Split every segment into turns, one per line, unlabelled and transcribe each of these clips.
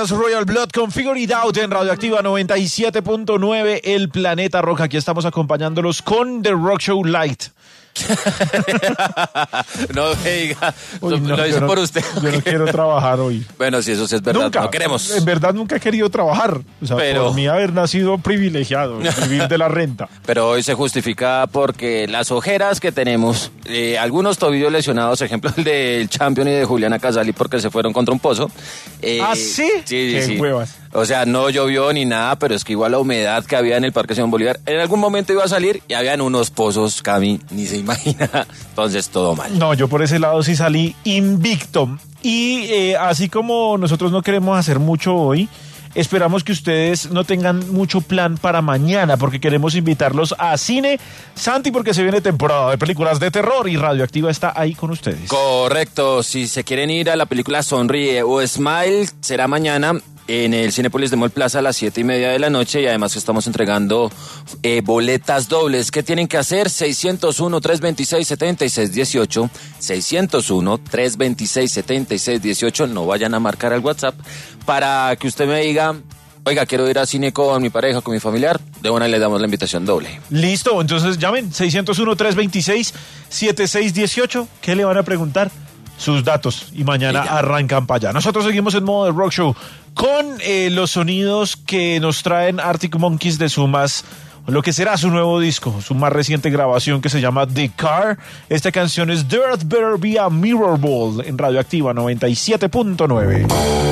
Escuchas Royal Blood con Figure It Out en Radioactiva 97.9, El Planeta Rock. Aquí estamos acompañándolos con The Rock Show Light.
No me diga,
Uy, no,
lo hice por usted.
Yo no quiero trabajar hoy.
Bueno, sí, eso sí es verdad,
Nunca,
no queremos.
En verdad nunca he querido trabajar. O sea,
Pero...
por mí haber nacido privilegiado, vivir de la renta.
Pero hoy se justifica porque las ojeras que tenemos, algunos tobillos lesionados, ejemplo el del Champion y de Juliana Casali porque se fueron contra un pozo.
¿Ah, sí?
Sí,
Qué
sí.
huevas.
O sea, no llovió ni nada, pero es que igual la humedad que había en el Parque Simón Bolívar, en algún momento iba a salir y habían unos pozos, Cami, ni se imagina. Entonces, todo mal.
No, yo por ese lado sí salí invicto. Y así como nosotros no queremos hacer mucho hoy, esperamos que ustedes no tengan mucho plan para mañana, porque queremos invitarlos a Cine Santi, porque se viene temporada de películas de terror y Radioactiva está ahí con ustedes.
Correcto, si se quieren ir a la película Sonríe o Smile, será mañana en el Cinépolis de Mall Plaza a las 7:30 de la noche, y además estamos entregando boletas dobles. ¿Qué tienen que hacer? 601-326-7618, 601-326-7618, no vayan a marcar al WhatsApp, para que usted me diga, oiga, quiero ir al cine con mi pareja, con mi familiar, de una le damos la invitación doble.
Listo, entonces llamen, 601-326-7618, ¿qué le van a preguntar? Sus datos, y mañana arrancan para allá. Nosotros seguimos en modo de rock show con los sonidos que nos traen Arctic Monkeys de lo que será su nuevo disco, su más reciente grabación que se llama The Car. Esta canción es The Earth Better Be a Mirror Ball en Radioactiva 97.9.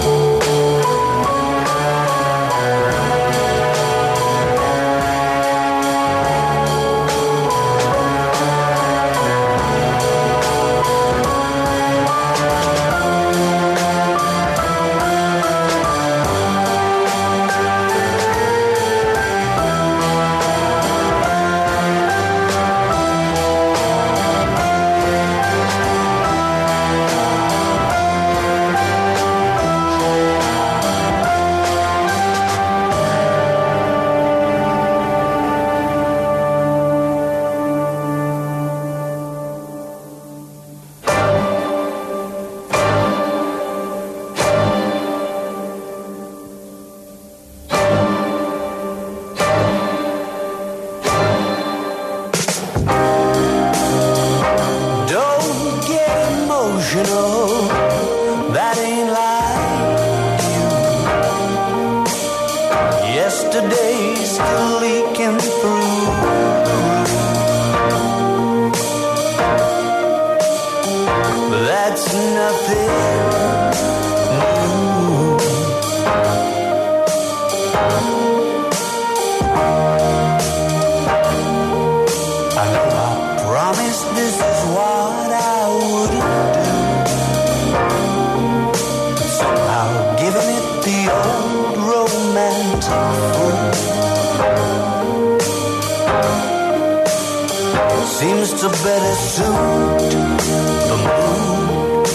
Seems to better suit the mood.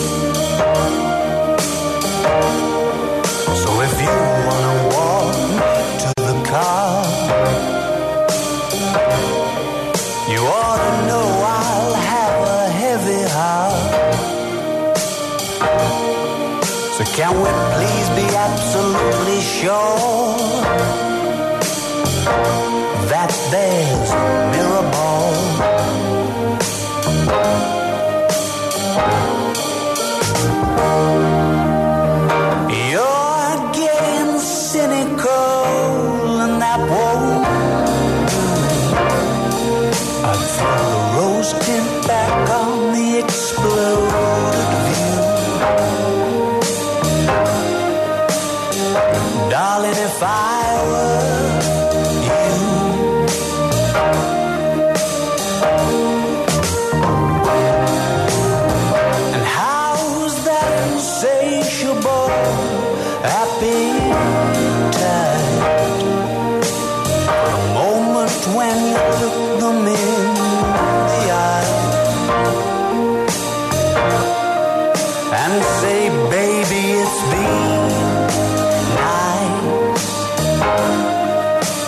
So if you wanna walk to the car, you ought to know I'll have a heavy heart. So can we please be absolutely sure that there's mirror ball? You're getting cynical and that won't do. I'd throw the rose tint back on the exploded view. Darling, if I were you, and how's that insatiable appetite for a moment when you look them in the eye and say, baby, it's been nice.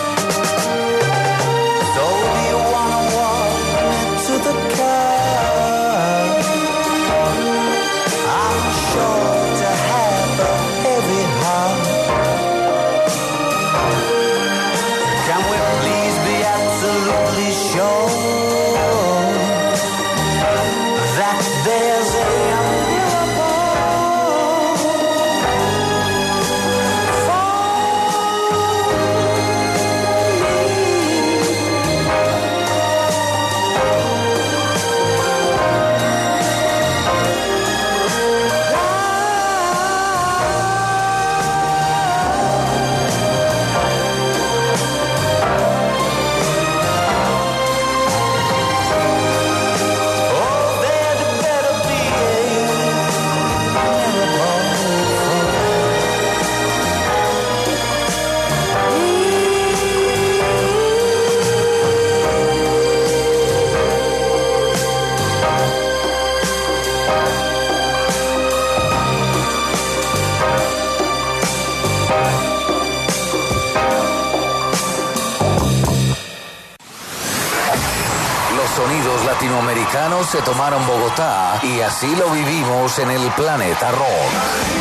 sonidos latinoamericanos se tomaron Bogotá y así lo vivimos en el Planeta Rock.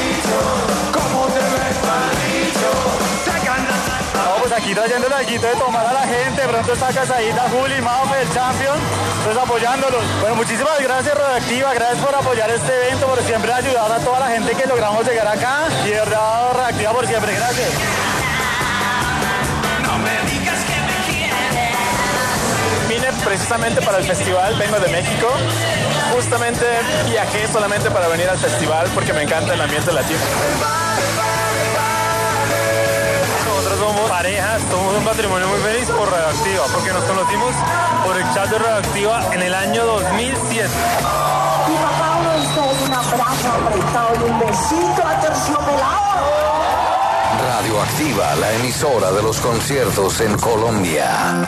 No, pues aquí trayendo el alguito de tomar a la gente, de pronto está Casadita, Juli, Mafe, el Champion, pues apoyándolos. Bueno, muchísimas gracias Radioactiva, gracias por apoyar este evento, por siempre ayudar a toda la gente que logramos llegar acá y de verdad Radioactiva por siempre, gracias. Vine precisamente para el festival, vengo de México, justamente viajé solamente para venir al festival porque me encanta el ambiente latino. Nosotros somos parejas, somos un matrimonio muy feliz por Radioactiva, porque nos conocimos por el chat de Radioactiva en el año 2007.
Y papá, uno de ustedes un abrazo apretado y un besito a terciopelado.
Radioactiva, la emisora de los conciertos en Colombia.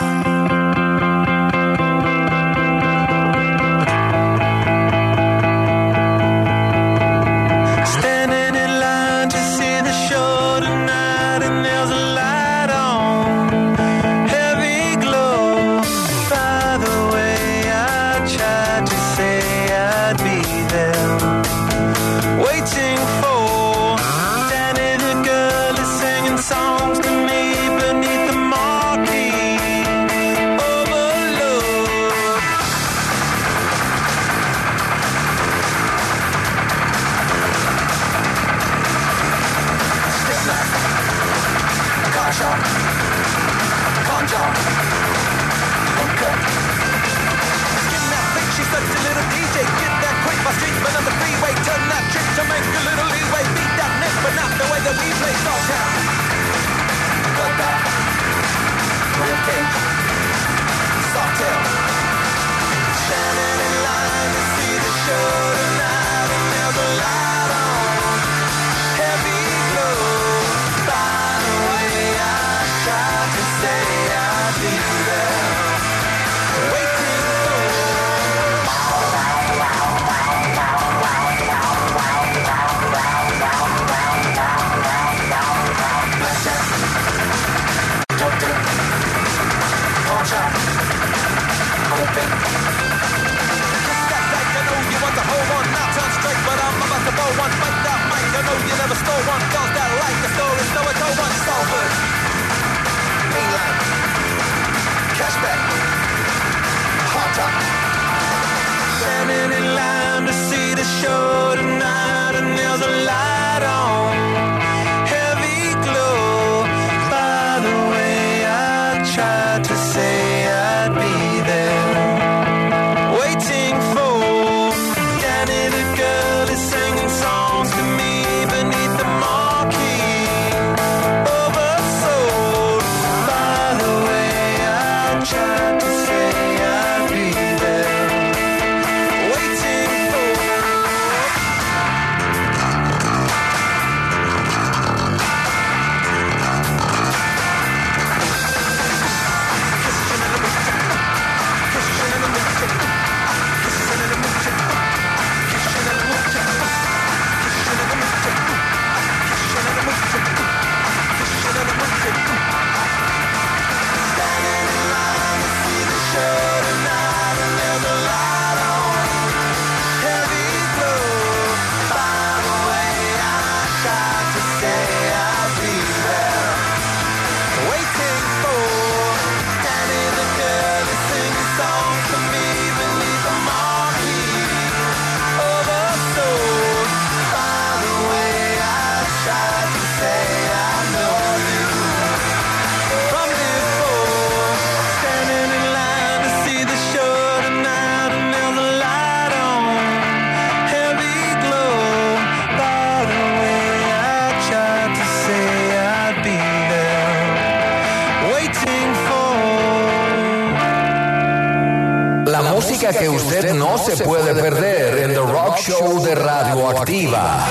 Que usted no se puede perder en The Rock Show de Radioactiva.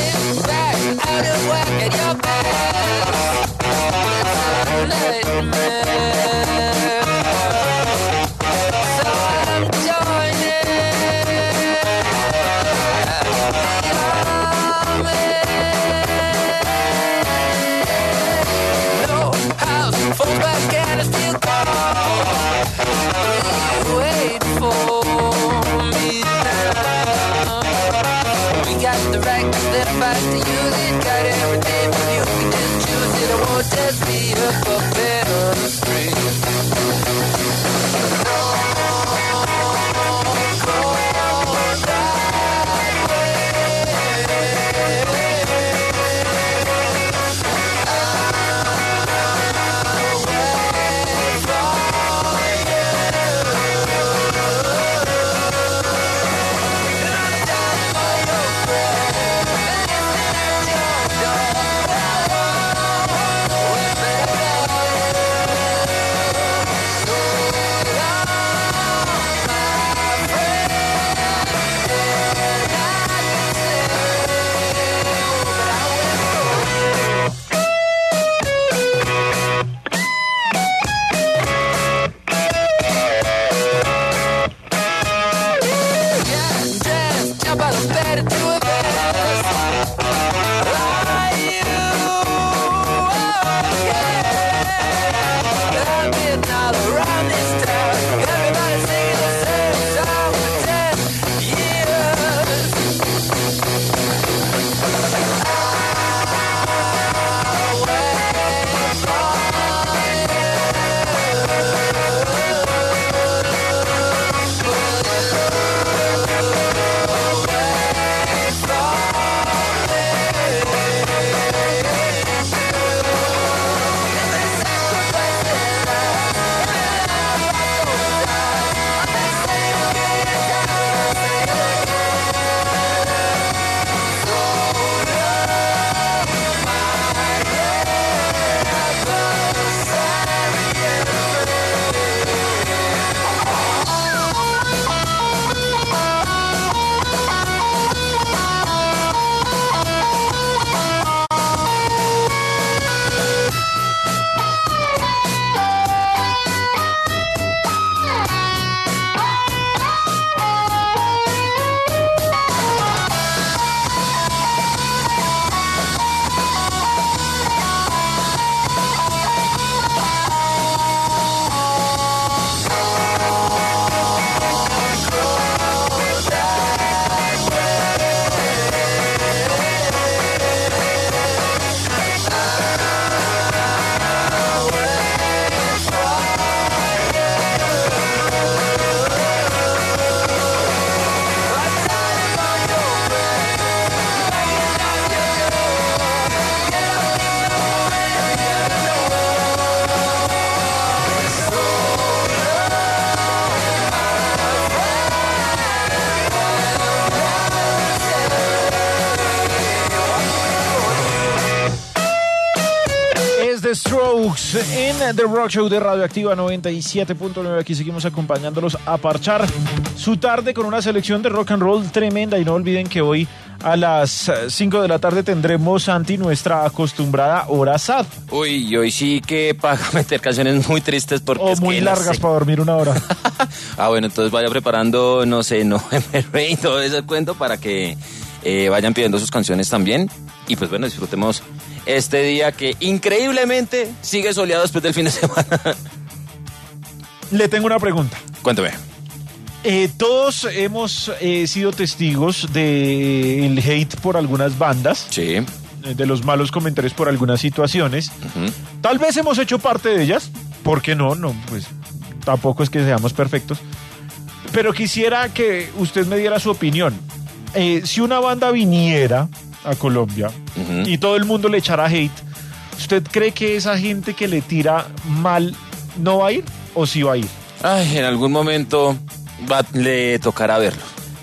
Let
The Strokes en The Rock Show de Radioactiva 97.9. Aquí seguimos acompañándolos a parchar su tarde con una selección de rock and roll tremenda. Y no olviden que hoy a las 5 de la tarde tendremos, Santi, nuestra acostumbrada hora sad.
Uy, y hoy sí que para meter canciones muy tristes porque
O
es
muy
que
largas
no sé.
para dormir una hora.
Bueno, entonces vaya preparando, no sé, November Rain, todo ese cuento para que vayan pidiendo sus canciones también. Y pues bueno, disfrutemos este día que increíblemente sigue soleado después del fin de semana.
Le tengo una pregunta.
Cuéntame.
Todos hemos sido testigos del hate por algunas bandas,
Sí.
de los malos comentarios por algunas situaciones. Tal vez hemos hecho parte de ellas, ¿por qué no? No, pues tampoco es que seamos perfectos. Pero quisiera que usted me diera su opinión. Si una banda viniera a Colombia y todo el mundo le echara hate, ¿usted cree que esa gente que le tira mal no va a ir o sí va a ir?
Ay, en algún momento le tocará verlo.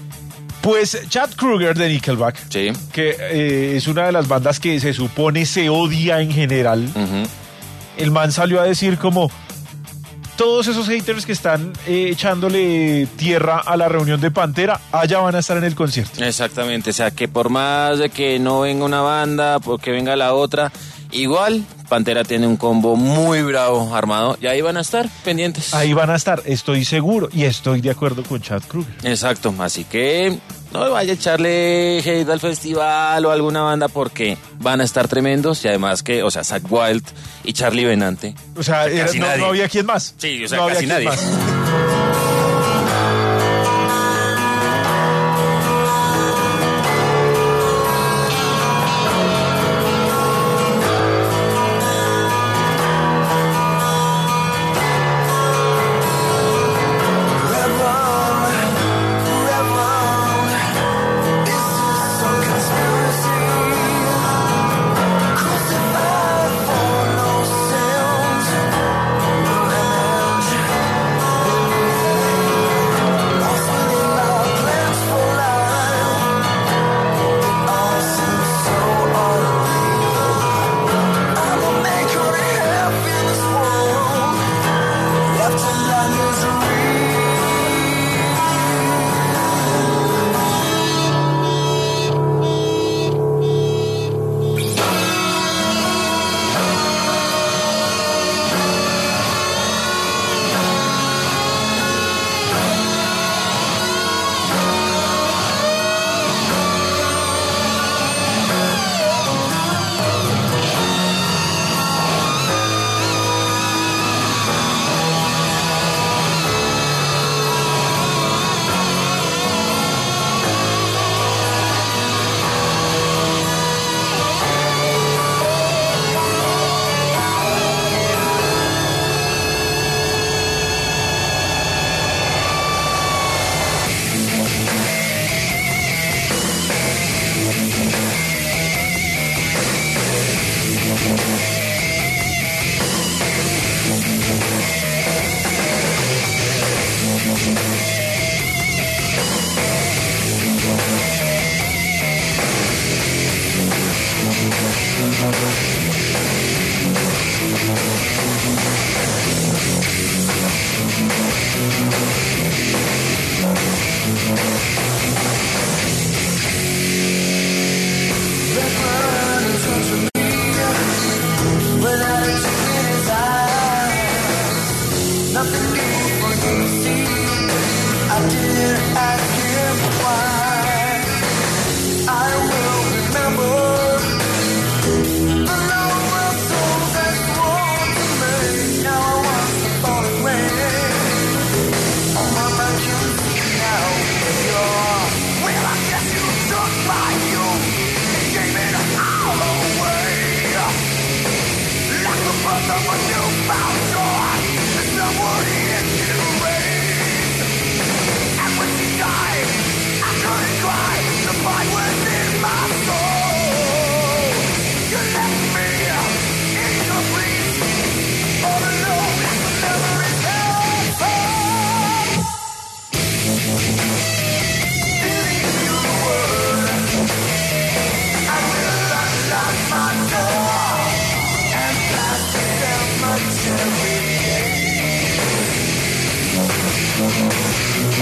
Pues Chad Kroeger de Nickelback,
Sí.
que es una de las bandas que se supone se odia en general, el man salió a decir como todos esos haters que están echándole tierra a la reunión de Pantera, allá van a estar en el concierto.
Exactamente, o sea que por más de que no venga una banda, porque venga la otra, igual Pantera tiene un combo muy bravo armado y ahí van a estar pendientes.
Ahí van a estar, estoy seguro, y estoy de acuerdo con Chad Kroeger.
Exacto, así que no vaya a echarle hate al festival o a alguna banda porque van a estar tremendos y además que, o sea, Zakk Wylde y Charlie Benante.
O sea,
Casi nadie.
no había quien más.
Sí, o sea,
No había
casi
quien
nadie.
más.
The Lord will souls as one.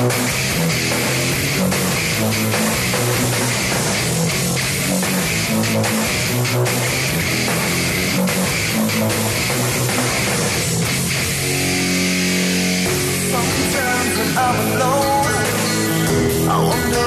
Sometimes when I'm alone, I wonder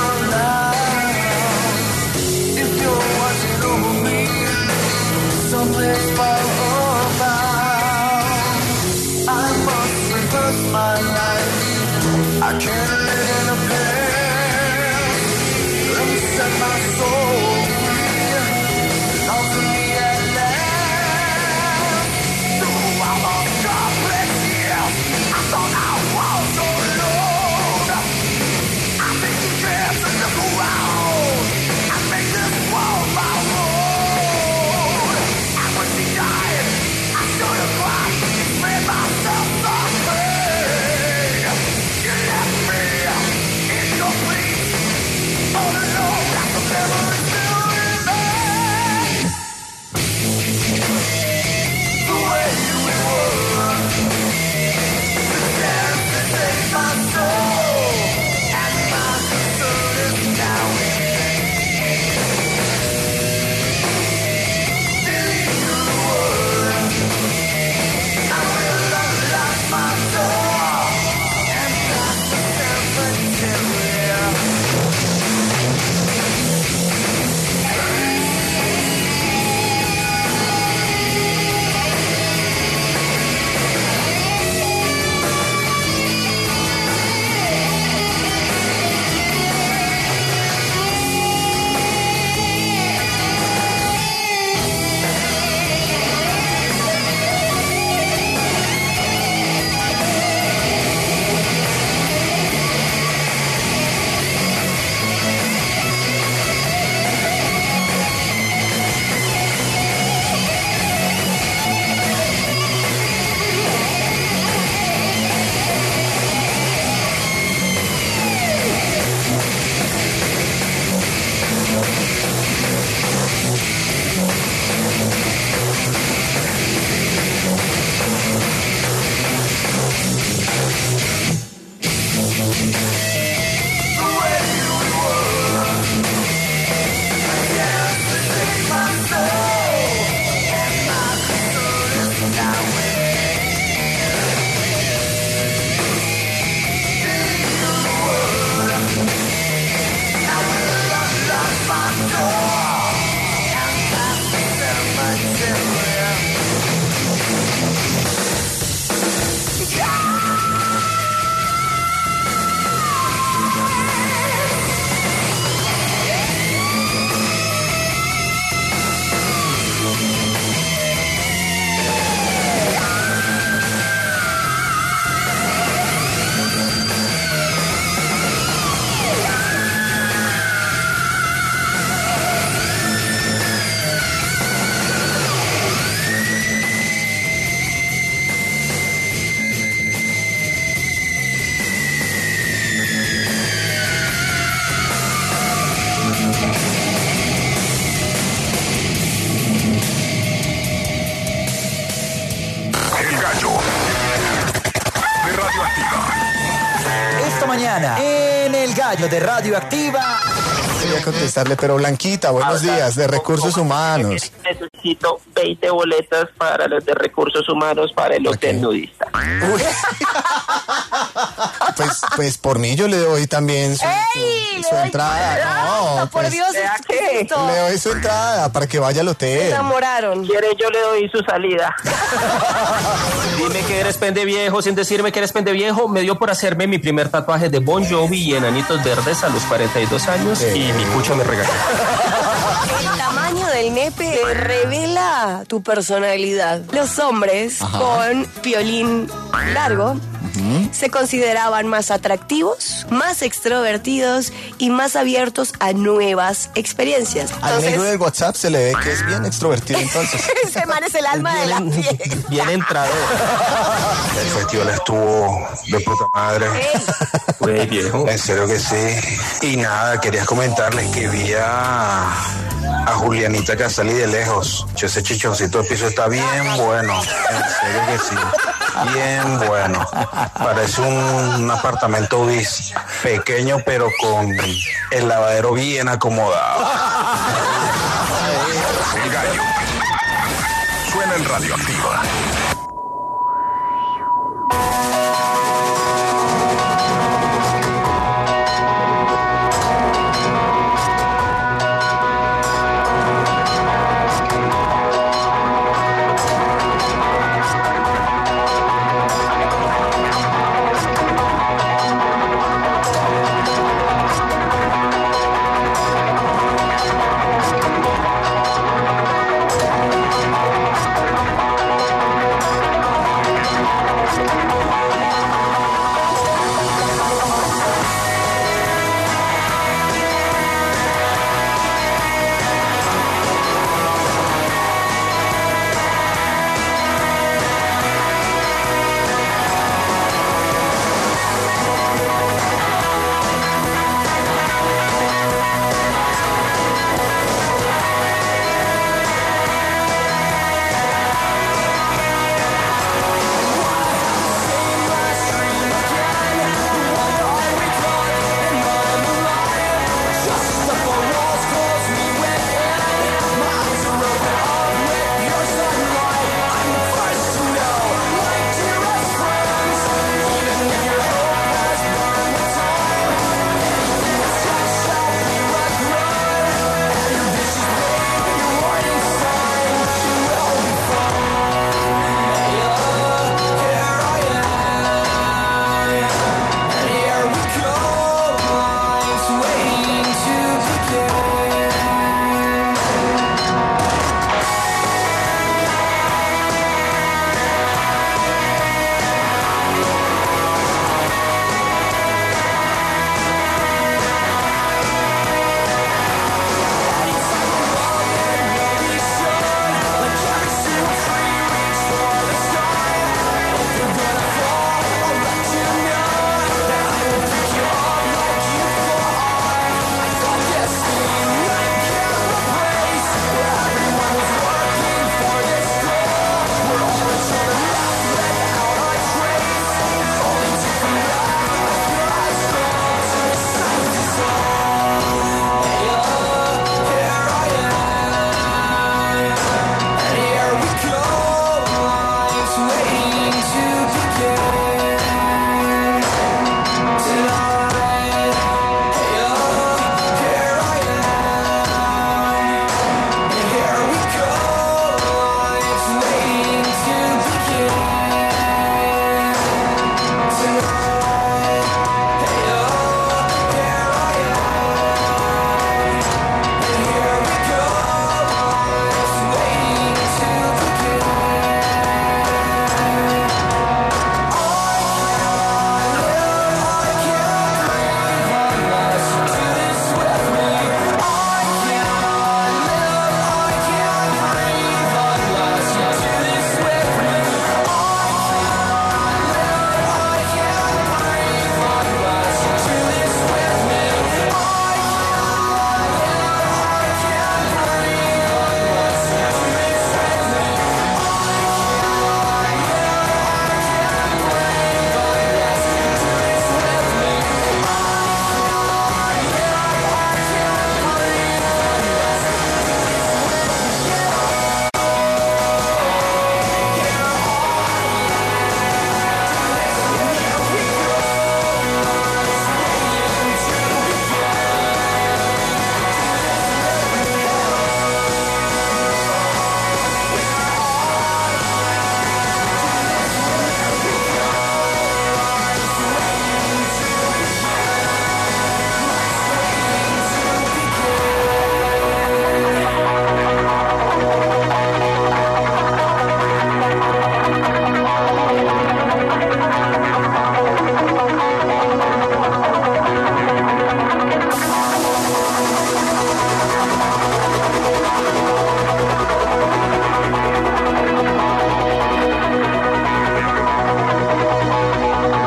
aloud if you're watching over me, someplace far about. I must reverse my life. I can't live in a past. Let me set my soul free. Belongs to me at last. Through all those complex years, I thought I was alone. I take a chance and look around. I make this world my own. And when she died, I should have cried. Made myself afraid. You left me incomplete, all alone. Like the memory still remains. The way you were, the dance that saved my soul, and my concern is now delete the word. I will unlock my door and pass the cemetery.
Esta mañana, en El Gallo de Radioactiva.
Quería contestarle, pero Blanquita, buenos días, de Recursos Humanos.
Necesito 20 boletas para los de Recursos Humanos para el hotel nudista.
Uy. Pues por mí yo le doy también su entrada. No,
por
pues,
Dios,
¿qué?
le doy su entrada para que vaya al
Se
hotel.
enamoraron.
¿Quiere? Yo le doy su salida.
Dime que eres pendeviejo sin decirme que eres pendeviejo. Me dio por hacerme mi primer tatuaje de Bon Jovi y enanitos verdes a los 42 años y mi cucho me regaló.
El tamaño del nepe revela tu personalidad. Los hombres con piolín largo se consideraban más atractivos, más extrovertidos y más abiertos a nuevas experiencias.
Al negro del WhatsApp se le ve que es bien extrovertido entonces.
Ese man es el alma de la fiesta.
Bien entrado.
El festival estuvo de puta madre.
Güey, viejo.
En serio que sí. Y nada, quería comentarles que vi a a Julianita Casali de lejos. Ese chichoncito de piso está bien bueno. En serio que sí. Bien bueno. Parece un apartamento bis. Pequeño, pero con el lavadero bien acomodado.
El gallo. Suena en Radioactiva.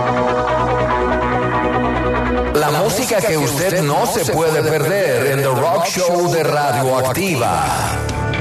Que usted no se puede perder en The Rock Rock Show de Radioactiva.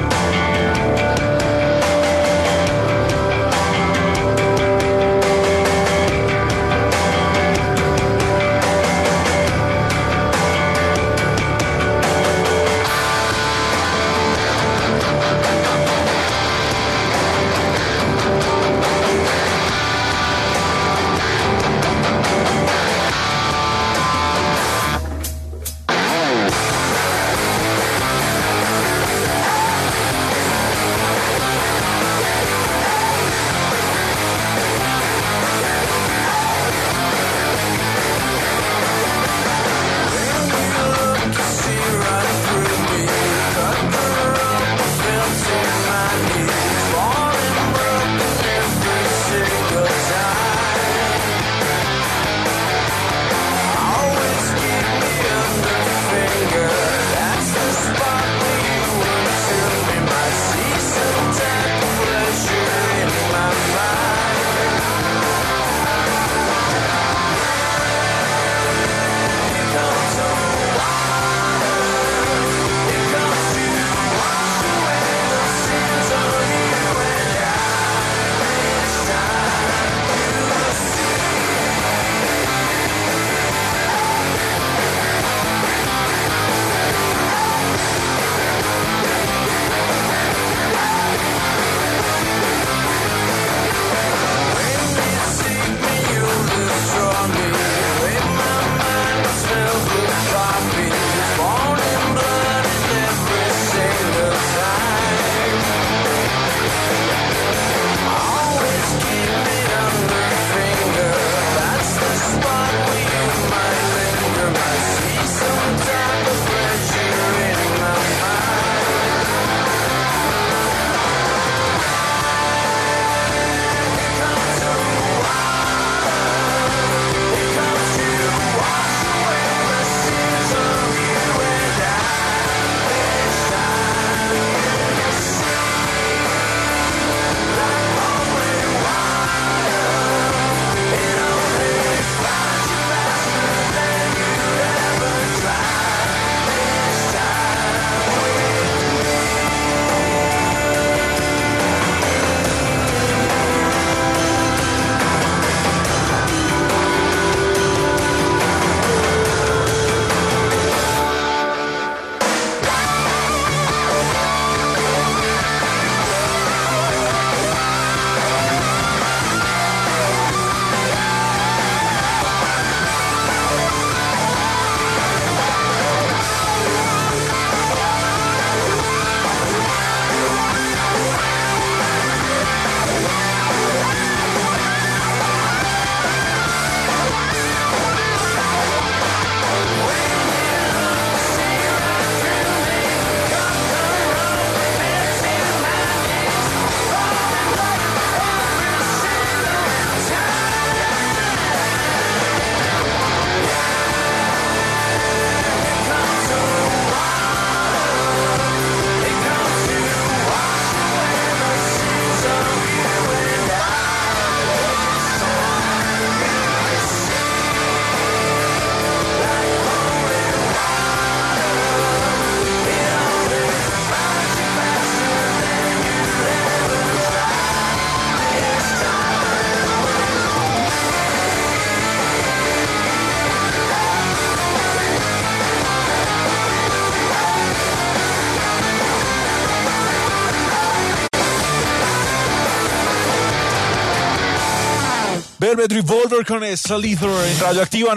Velvet Revolver con Slither en Radioactiva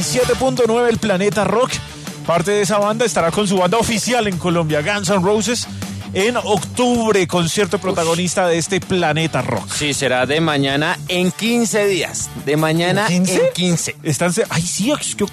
97.9, el Planeta Rock. Parte de esa banda estará con su banda oficial en Colombia, Guns N' Roses, en octubre, concierto protagonista de este Planeta Rock.
Sí, será de mañana en 15 días. De mañana en 15.
Ay, sí,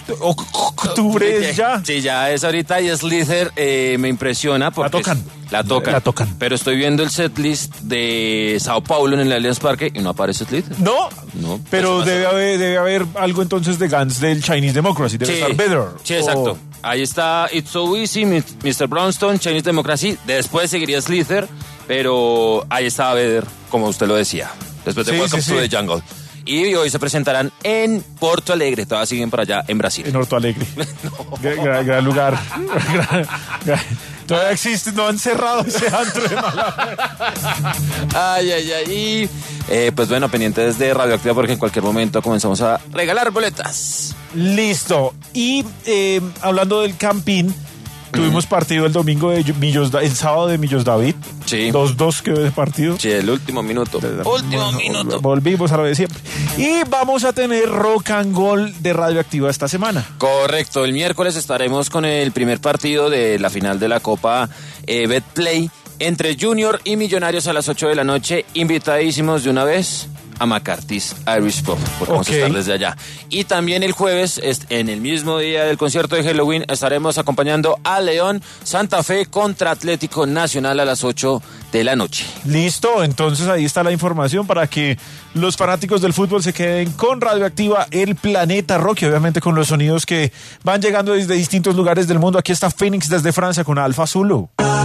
octubre es ya.
Sí, ya es ahorita, y Slither me impresiona porque
La tocan.
Pero estoy viendo el setlist de Sao Paulo en el Allianz Parque y no aparece Slither.
No, pero debe haber algo entonces de Guns del Chinese Democracy, debe estar Better.
Sí, exacto. Ahí está It's So Easy, Mr. Brownstone, Chinese Democracy. Después seguiría Slither, pero ahí está Vedder, como usted lo decía. Después de Welcome to the Jungle. Y hoy se presentarán en Porto Alegre. Todavía siguen por allá en Brasil.
En Porto Alegre. Gran lugar. Todavía existe, no han cerrado ese antro de Málaga.
Ay. Y pues bueno, pendientes de Radioactiva porque en cualquier momento comenzamos a regalar boletas.
Listo. Y hablando del Campín, tuvimos partido el domingo de el sábado de Millos David.
Sí.
2-2 quedó ese partido.
Sí, el último minuto. Minuto.
Volvimos a lo de siempre. Y vamos a tener Rock and Gold de Radioactiva esta semana.
Correcto. El miércoles estaremos con el primer partido de la final de la Copa Betplay entre Junior y Millonarios a las 8 de la noche. Invitadísimos de una vez a McCarthy's Irish Pub, porque vamos a estar desde allá. Y también el jueves, en el mismo día del concierto de Halloween, estaremos acompañando a León Santa Fe contra Atlético Nacional a las 8 de la noche.
Listo, entonces ahí está la información para que los fanáticos del fútbol se queden con Radioactiva, el Planeta Rock, y obviamente con los sonidos que van llegando desde distintos lugares del mundo. Aquí está Phoenix desde Francia con Alfa Zulu.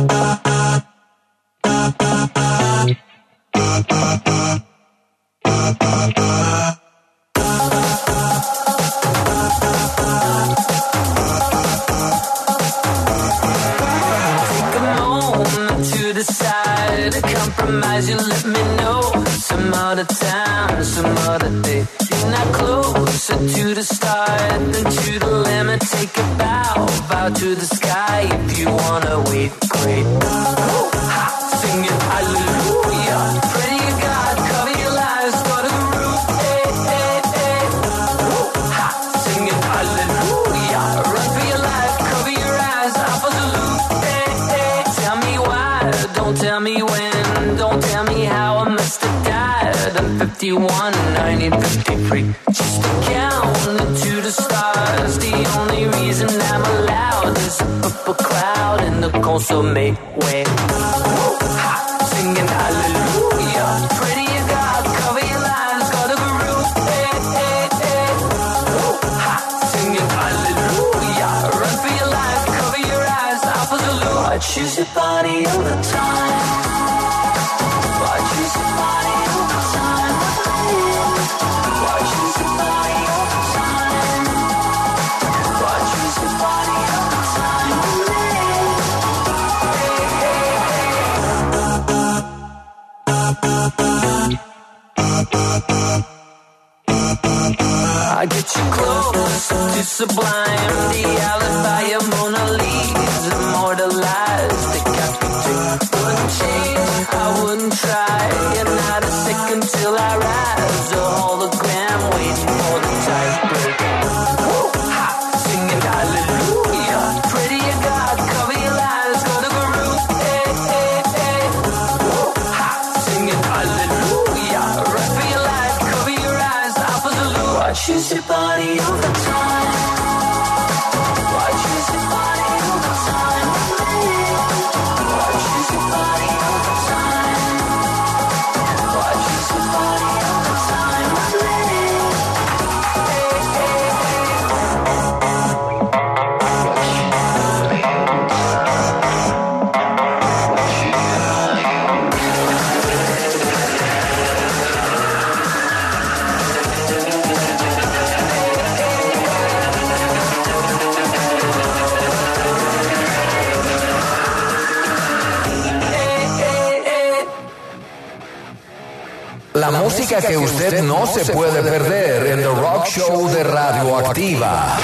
Compromise, you let me know some other time, some other day. You're not closer to the start than to the limit. Take a bow to the sky. If you wanna wait, great. Singing hallelujah, pray to God, cover your lives, go to the roof. Hey, hey, hey. Singing hallelujah, run for your life, cover your eyes, Alpha Zulu. Hey, hey. Tell me why, don't tell me when. Don't tell me how I must have died. I'm 51, 1953. Just a count into the stars. The only reason I'm allowed is a purple cloud in the console way. Singing hallelujah. Pray to your God, cover your lives, go to the roof. Hey, hey, hey. Singing hallelujah. Run for your life, cover your eyes, Alpha Zulu. I choose your body all the time. I get you close to sublime, the alibi of Mona Lisa, immortalized, decapitated. Wouldn't change, I wouldn't try, and not a second till I rise. A hologram waiting for the tiebreak. Singing hallelujah, pray to your God, cover your lives, go to the roof. Hey, hey, hey. Singing hallelujah, run for your life, cover your eyes, Alpha Zulu. I choose your body all the time. I choose your body all the time. I choose your body all the time. I choose your body all the time. Hey, hey,
La música que usted no se puede perder en The Rock Show de Radioactiva.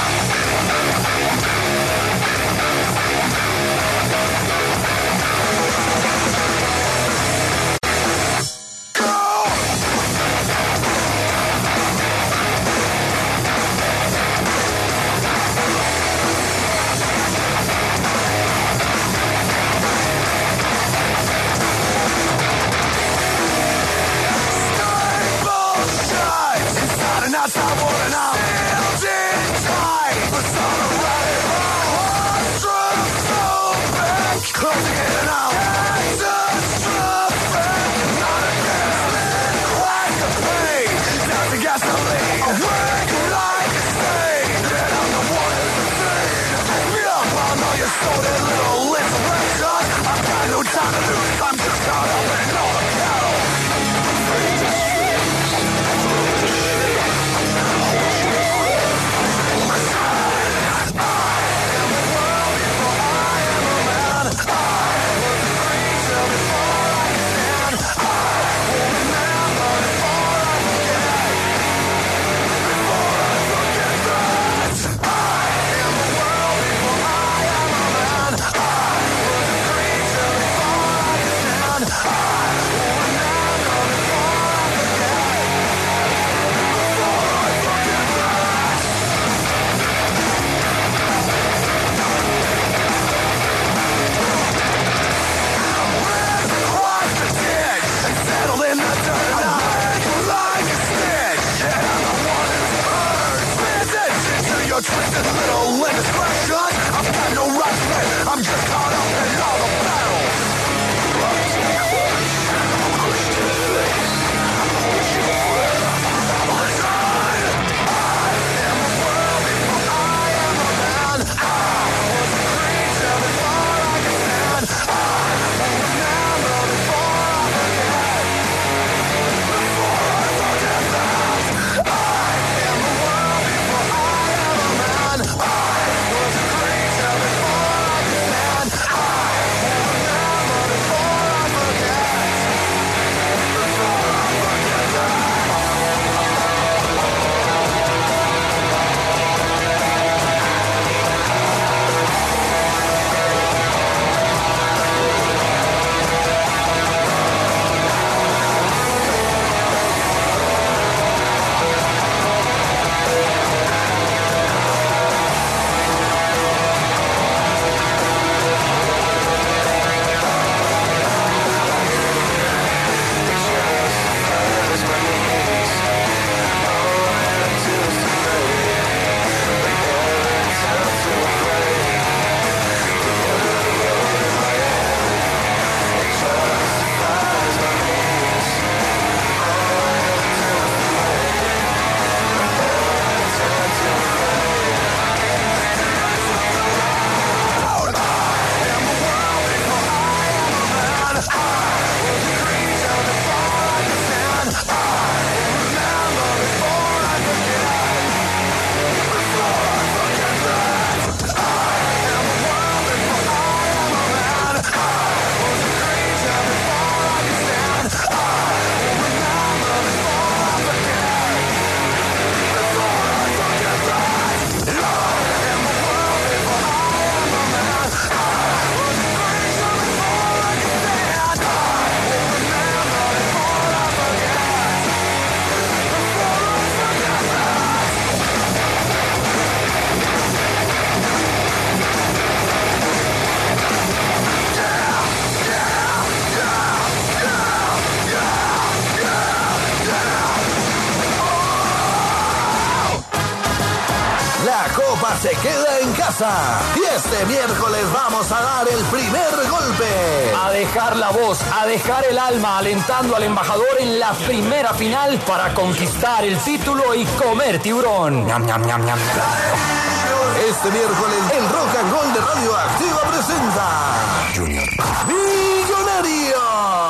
comienza. Y este miércoles vamos a dar el primer golpe.
A dejar la voz, a dejar el alma, alentando al embajador en la primera final para conquistar el título y comer tiburón. Ñam, ñam, ñam, ñam.
Este miércoles, el Rock and Roll de Radioactiva presenta
Junior
Millonario.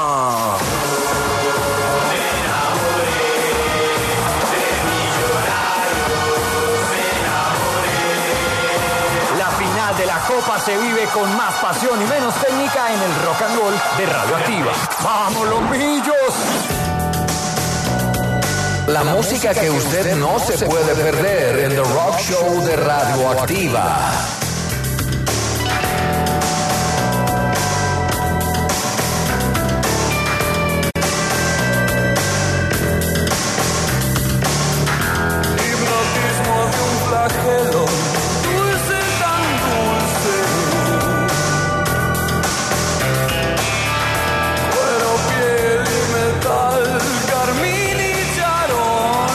La final de la Copa se vive con más pasión y menos técnica en el Rock and Roll de Radioactiva. ¡Vamos, los millos!
La música que usted no se puede perder en The Rock Show de Radioactiva.
Hipnotismo de un flagelo, dulce tan dulce. Cuero, piel y metal, carmín y charol.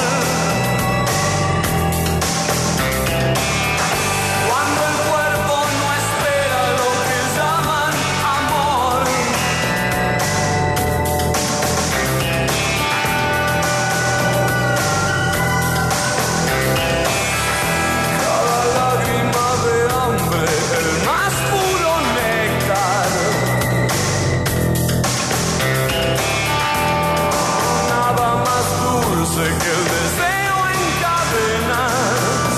Cuando el cuerpo no espera lo que llaman amor. Cada lágrima de hambre, el más puro néctar. Nada más dulce que el deseo en cadenas.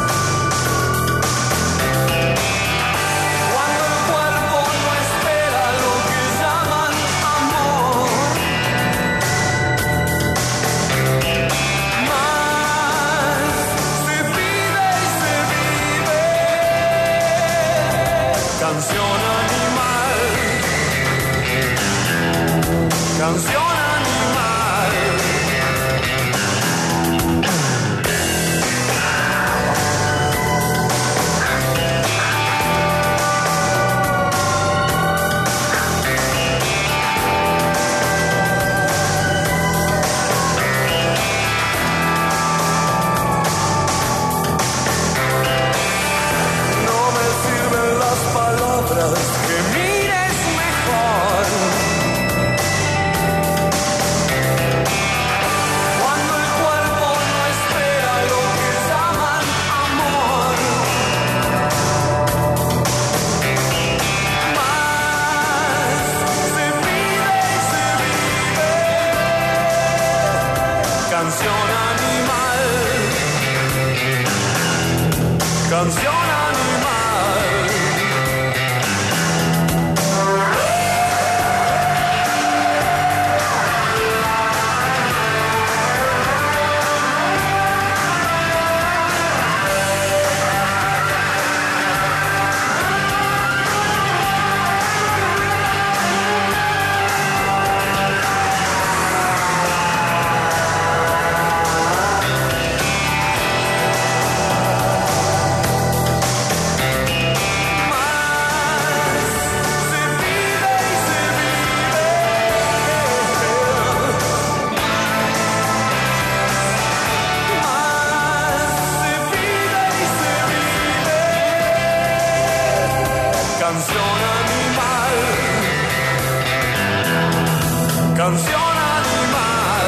Cuando el cuerpo no espera lo que llaman amor. Más se pide y se vive. Canción animal. Canción animal. No me sirven las palabras, que mires mejor. Cuando el cuerpo no espera lo que llaman amor. Más se pide y se vive. Canción animal. Canción animal. Canción animal. Canción animal.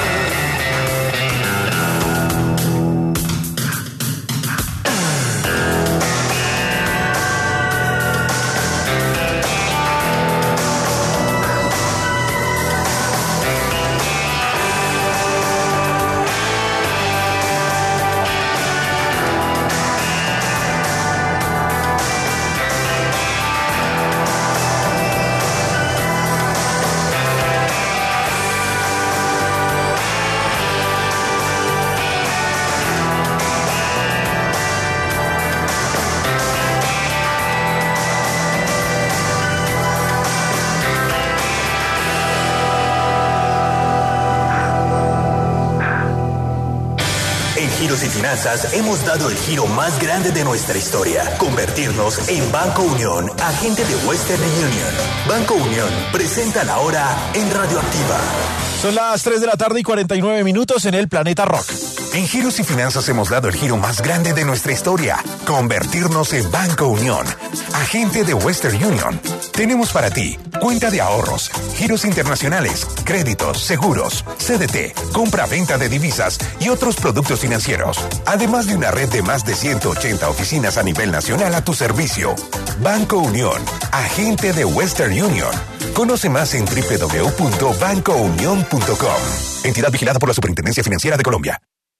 En Giros y Finanzas hemos dado el giro más grande de nuestra historia, convertirnos en Banco Unión, agente de Western Union. Banco Unión presenta la hora en Radioactiva.
Son las 3 de la tarde y 49 minutos en el Planeta Rock.
En Giros y Finanzas hemos dado el giro más grande de nuestra historia, convertirnos en Banco Unión, agente de Western Union. Tenemos para ti cuenta de ahorros, giros internacionales, créditos, seguros, CDT, compra-venta de divisas y otros productos financieros. Además de una red de más de 180 oficinas a nivel nacional a tu servicio. Banco Unión, agente de Western Union. Conoce más en www.bancounion.com. Entidad vigilada por la Superintendencia Financiera de Colombia.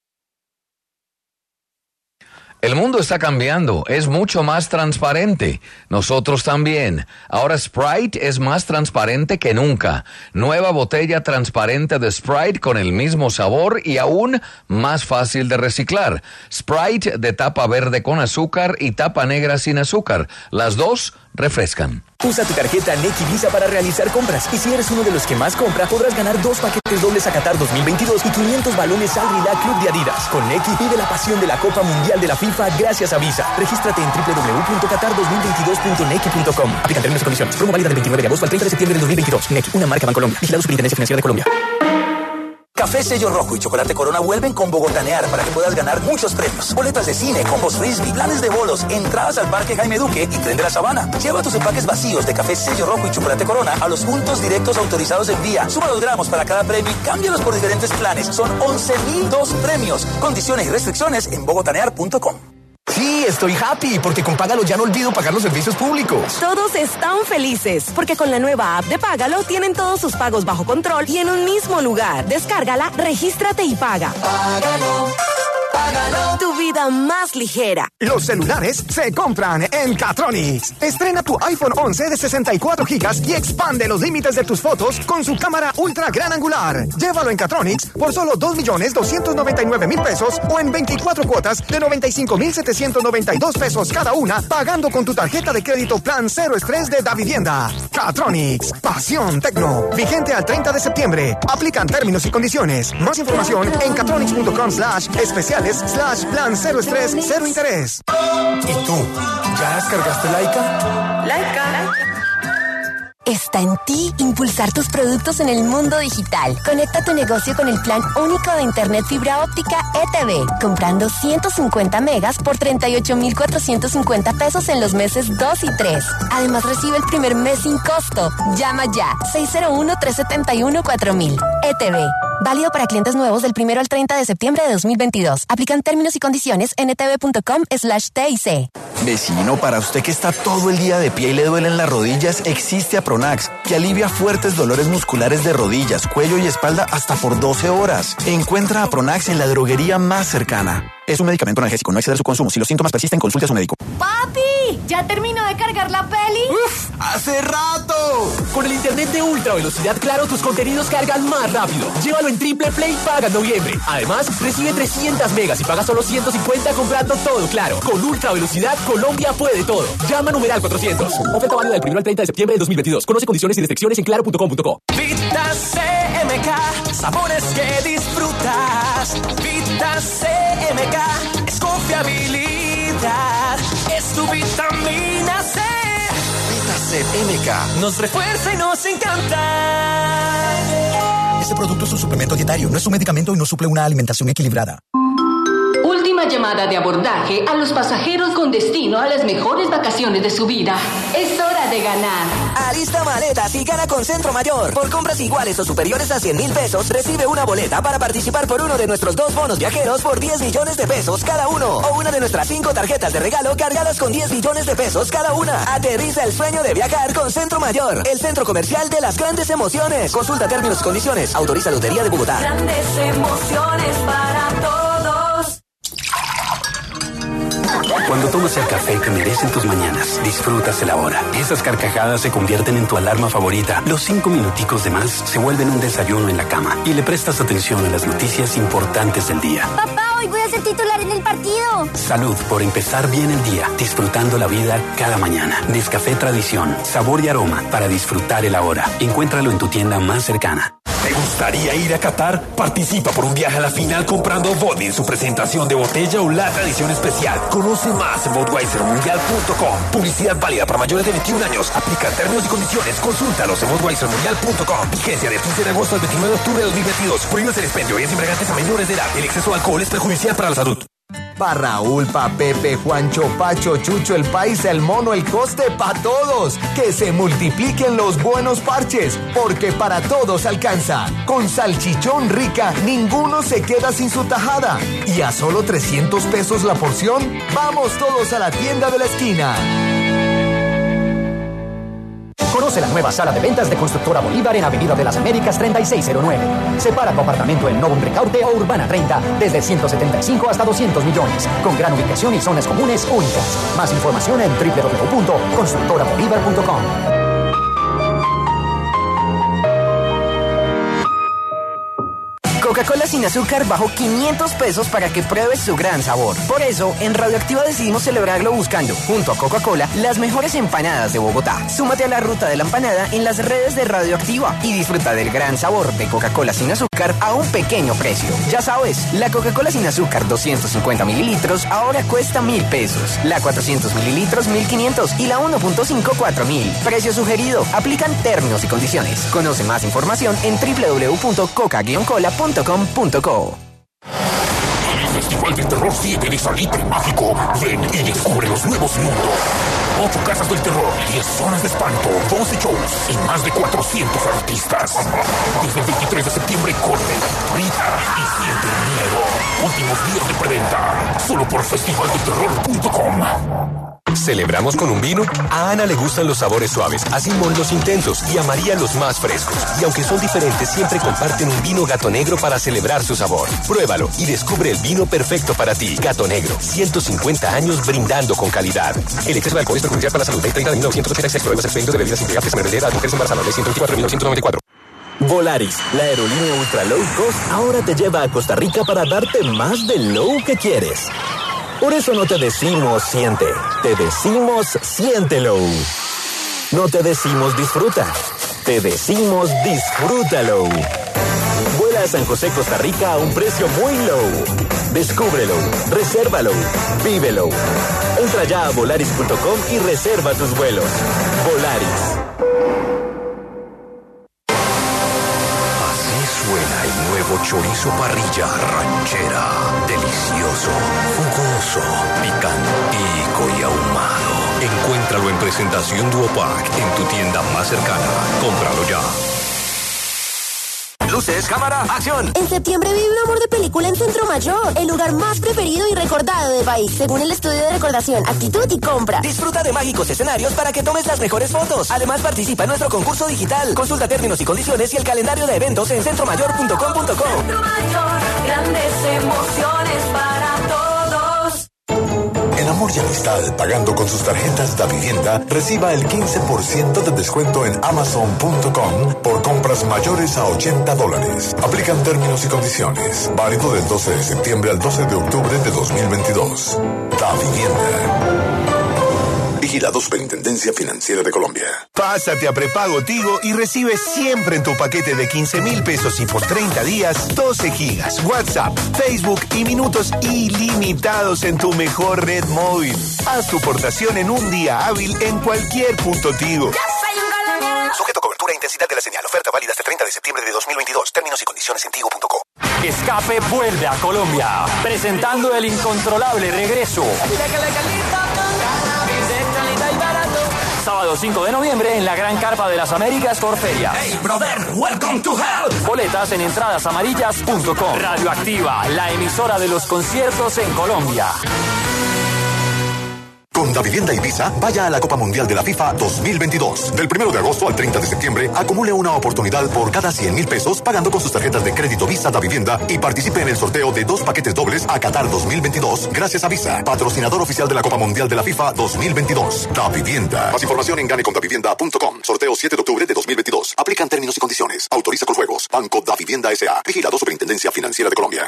El mundo está cambiando, es mucho más transparente. Nosotros también. Ahora Sprite es más transparente que nunca. Nueva botella transparente de Sprite con el mismo sabor y aún más fácil de reciclar. Sprite de tapa verde con azúcar y tapa negra sin azúcar. Las dos refrescan.
Usa tu tarjeta Nequi Visa para realizar compras. Y si eres uno de los que más compra, podrás ganar 2 paquetes dobles a Qatar 2022 y 500 balones al Relax Club de Adidas. Con Nequi vive la pasión de la Copa Mundial de la FIFA gracias a Visa. Regístrate en www.qatar2022.nequi.com. Aplican términos y condiciones. Promo válida del 29 de agosto al 30 de septiembre del 2022. Nequi, una marca Bancolombia. Vigilado Superintendencia Financiera de Colombia.
Café Sello Rojo y Chocolate Corona vuelven con Bogotanear para que puedas ganar muchos premios. Boletas de cine, combos frisbee, planes de bolos, entradas al Parque Jaime Duque y Tren de la Sabana. Lleva tus empaques vacíos de Café Sello Rojo y Chocolate Corona a los puntos directos autorizados en vía. Suma 2 gramos para cada premio y cámbialos por diferentes planes. Son 11,002 premios. Condiciones y restricciones en bogotanear.com.
Sí, estoy happy porque con Págalo ya no olvido pagar los servicios públicos.
Todos están felices porque con la nueva app de Págalo tienen todos sus pagos bajo control y en un mismo lugar. Descárgala, regístrate y paga. Págalo. Págalo. Tu vida más ligera.
Los celulares se compran en Catronics. Estrena tu iPhone 11 de 64 GB y expande los límites de tus fotos con su cámara ultra gran angular. Llévalo en Catronics por solo 2.299.000 pesos o en 24 cuotas de 95.792 pesos cada una, pagando con tu tarjeta de crédito Plan Cero Estrés de Davivienda. Catronics, pasión tecno. Vigente al 30 de septiembre. Aplican términos y condiciones. Más información en catronics.com/especiales/plan cero estrés, cero interés.
¿Y tú? ¿Ya descargaste Laika?
Laika.
Está en ti impulsar tus productos en el mundo digital. Conecta tu negocio con el plan único de Internet fibra óptica ETV, comprando 150 megas por 38.450 pesos en los meses 2 y 3. Además, recibe el primer mes sin costo. Llama ya, 601-371-4000. ETV. Válido para clientes nuevos del 1 al 30 de septiembre de 2022. Aplican términos y condiciones en etv.com/TIC.
Vecino, para usted que está todo el día de pie y le duelen las rodillas, existe Apronax, que alivia fuertes dolores musculares de rodillas, cuello y espalda hasta por 12 horas. Encuentra Apronax en la droguería más cercana. Es un medicamento analgésico, no exceder su consumo. Si los síntomas persisten, consulte a su médico.
¡Papi! ¿Ya terminó de cargar la peli?
¡Uf! ¡Hace rato! Con el internet de ultra velocidad Claro, tus contenidos cargan más rápido. Llévalo en Triple Play Paga en noviembre. Además, recibe 300 megas y paga solo 150 comprando todo Claro. Con ultra velocidad, Colombia puede todo. Llama numeral 400. Oferta válida del 1 al 30 de septiembre de 2022. Conoce condiciones y restricciones en claro.com.co.
Vita CMK, sabores que disfrutas. Vita CMK es confiabilidad, es tu vitamina C.
Vita CMK
Nos refuerza y nos encanta.
Este producto es un suplemento dietario, no es un medicamento y no suple una alimentación equilibrada.
Última llamada de abordaje a los pasajeros con destino a las mejores vacaciones de su vida. Es hora de ganar.
Alista maletas y gana con Centro Mayor. Por compras iguales o superiores a 100,000 pesos, recibe una boleta para participar por uno de nuestros 2 bonos viajeros por 10 millones de pesos cada uno. O una de nuestras 5 tarjetas de regalo cargadas con 10 millones de pesos cada una. Aterriza el sueño de viajar con Centro Mayor, el centro comercial de las grandes emociones. Consulta términos y condiciones. Autoriza Lotería de Bogotá.
Grandes emociones para todos.
Cuando tomas el café que merecen tus mañanas, disfrutas de la hora. Esas carcajadas se convierten en tu alarma favorita. Los 5 minuticos de más se vuelven un desayuno en la cama. Y le prestas atención a las noticias importantes del día.
Papá, hoy voy a ser titular en el partido.
Salud por empezar bien el día, disfrutando la vida cada mañana. Nescafé Tradición, sabor y aroma para disfrutar el ahora. Encuéntralo en tu tienda más cercana.
¿Te
gustaría ir a Qatar? Participa por un viaje a la final comprando Vodka en su presentación de botella o lata edición especial. Conoce más en budweisermundial.com. Publicidad válida para mayores de 21 años. Aplica términos y condiciones. Consúltalos en budweisermundial.com. Vigencia del 15 de agosto al 29 de octubre de 2022. Prohíbes el expendio y es embriagantes a menores de edad. El exceso de alcohol es perjudicial para la salud.
Pa' Raúl, pa' Pepe, Juancho, Pacho, Chucho, el Paisa, el Mono, el Coste, pa' todos. Que se multipliquen los buenos parches, porque para todos alcanza. Con salchichón rica, ninguno se queda sin su tajada. Y a solo 300 pesos la porción, vamos todos a la tienda de la esquina.
Conoce la nueva sala de ventas de Constructora Bolívar en Avenida de las Américas 3609. Separa tu apartamento en Novum Ricaurte o Urbana 30 desde 175 hasta 200 millones, con gran ubicación y zonas comunes únicas. Más información en www.constructorabolívar.com.
Coca-Cola sin azúcar bajó 500 pesos para que pruebes su gran sabor. Por eso, en Radioactiva decidimos celebrarlo buscando, junto a Coca-Cola, las mejores empanadas de Bogotá. Súmate a la ruta de la empanada en las redes de Radioactiva y disfruta del gran sabor de Coca-Cola sin azúcar a un pequeño precio. Ya sabes, la Coca-Cola sin azúcar 250 mililitros ahora cuesta 1,000 pesos. La 400 mililitros 1,500 y la 1.5 4,000. Precio sugerido. Aplican términos y condiciones. Conoce más información en www.coca-cola.com.co.
El Festival del Terror 7 de Salitre Mágico. Ven y descubre los nuevos mundos. 8 casas del terror, 10 zonas de espanto, 12 shows y más de 400 artistas. Desde el 23 de septiembre corre, grita y siente el miedo. Últimos días de preventa. Solo por festivaldelterror.com.
¿Celebramos con un vino? A Ana le gustan los sabores suaves, a Simón los intensos y a María los más frescos. Y aunque son diferentes, siempre comparten un vino Gato Negro para celebrar su sabor. Pruébalo y descubre el vino perfecto para ti. Gato Negro, 150 años brindando con calidad. El exceso de alcohol es perjudicial para la salud. Ley 30 de 1986, problemas expendios de bebidas embriagantes a menores de edad, mujeres embarazadas. Ley 124 de 1994.
Volaris, la aerolínea ultra low cost, ahora te lleva a Costa Rica para darte más del low que quieres. Por eso no te decimos siente, te decimos siéntelo. No te decimos disfruta, te decimos disfrútalo. Vuela a San José, Costa Rica a un precio muy low. Descúbrelo, resérvalo, vívelo. Entra ya a volaris.com y reserva tus vuelos. Volaris.
Suena el nuevo chorizo parrilla ranchera. Delicioso, jugoso, picantico y ahumado. Encuéntralo en presentación Duopac en tu tienda más cercana. Cómpralo ya.
Luces, cámara, acción.
En septiembre vive un amor de película en Centro Mayor, el lugar más preferido y recordado del país, según el estudio de recordación, actitud y compra.
Disfruta de mágicos escenarios para que tomes las mejores fotos. Además, participa en nuestro concurso digital. Consulta términos y condiciones y el calendario de eventos en centromayor.com.co.
Centro Mayor, grandes emociones para todos.
En amor y amistad, pagando con sus tarjetas Davivienda, reciba el 15% de descuento en Amazon.com por compras mayores a $80. Aplican términos y condiciones. Válido del 12 de septiembre al 12 de octubre de 2022. Davivienda. Vigilado Superintendencia Financiera de Colombia.
Pásate a prepago Tigo y recibe siempre en tu paquete de 15,000 pesos y por 30 días 12 gigas, WhatsApp, Facebook y minutos ilimitados en tu mejor red móvil. Haz tu portación en un día hábil en cualquier punto Tigo.
Sujeto a cobertura e intensidad de la señal. Oferta válida hasta el 30 de septiembre de 2022. Términos y condiciones en tigo.co.
Escape vuelve a Colombia, presentando el incontrolable regreso. Sábado 5 de noviembre en la Gran Carpa de las Américas Corferia.
Hey, brother, welcome to hell.
Boletas en entradasamarillas.com. Radioactiva, la emisora de los conciertos en Colombia.
Con Davivienda y Visa, vaya a la Copa Mundial de la FIFA 2022. Del 1 de agosto al 30 de septiembre, acumule una oportunidad por cada 100,000 pesos pagando con sus tarjetas de crédito Visa Davivienda y participe en el sorteo de 2 paquetes dobles a Qatar 2022 gracias a Visa, patrocinador oficial de la Copa Mundial de la FIFA 2022. Davivienda. Más información en ganecondavivienda.com. Sorteo 7 de octubre de 2022. Aplican términos y condiciones. Autoriza con juegos. Banco Davivienda S.A. Vigilado Superintendencia Financiera de Colombia.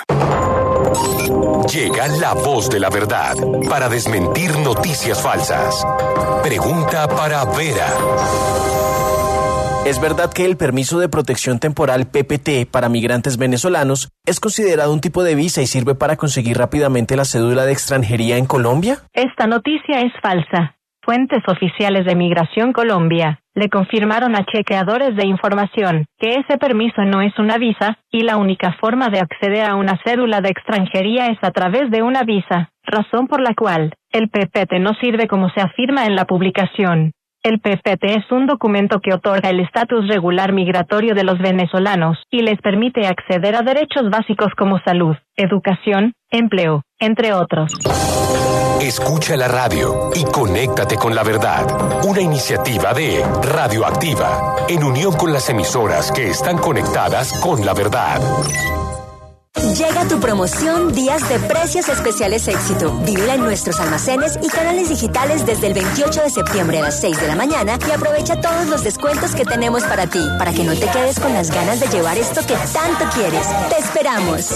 Llega la voz de la verdad para desmentir noticias falsas. Pregunta para Vera.
¿Es verdad que el permiso de protección temporal PPT para migrantes venezolanos es considerado un tipo de visa y sirve para conseguir rápidamente la cédula de extranjería en Colombia?
Esta noticia es falsa. Fuentes oficiales de Migración Colombia le confirmaron a chequeadores de información que ese permiso no es una visa y la única forma de acceder a una cédula de extranjería es a través de una visa, razón por la cual el PPT no sirve como se afirma en la publicación. El PPT es un documento que otorga el estatus regular migratorio de los venezolanos y les permite acceder a derechos básicos como salud, educación, empleo, entre otros.
Escucha la radio y conéctate con la verdad. Una iniciativa de Radioactiva, en unión con las emisoras que están conectadas con la verdad.
Llega tu promoción Días de Precios Especiales Éxito. Vívela en nuestros almacenes y canales digitales desde el 28 de septiembre a las 6 de la mañana y aprovecha todos los descuentos que tenemos para ti, para que no te quedes con las ganas de llevar esto que tanto quieres. ¡Te esperamos!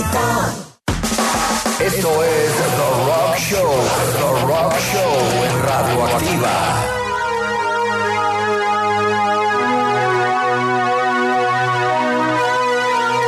Esto es The Rock Show en Radioactiva.